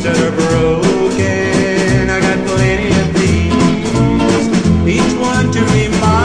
that are broken. I got plenty of these, each one to remind